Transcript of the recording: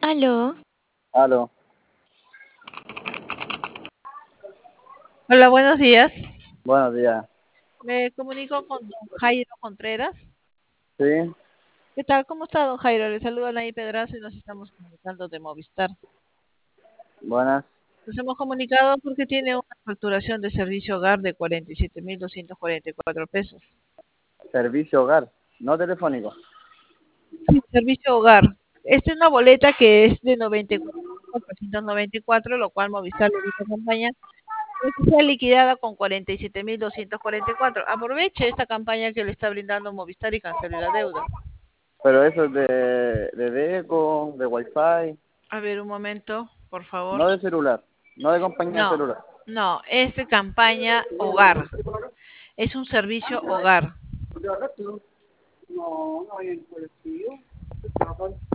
Aló, Aló, Hola, buenos días. buenos días. Me comunico con don Jairo Contreras. Sí, ¿Qué tal? ¿Cómo está, don Jairo? Le saluda Nay Pedraza y nos estamos comunicando de Movistar. buenas. Nos hemos comunicado porque tiene una facturación de servicio hogar de 47.244 pesos. Servicio hogar, no telefónico. Sí, servicio hogar. Esta es una boleta que es de 94.494, lo cual Movistar le dice campaña que sea liquidada con 47.244. Aproveche esta campaña que le está brindando Movistar y cancele la deuda. Pero eso es de Deco, de Wi-Fi, A ver, un momento, por favor. no de celular, no de compañía de No, celular. no, es de campaña hogar. Es un servicio hogar.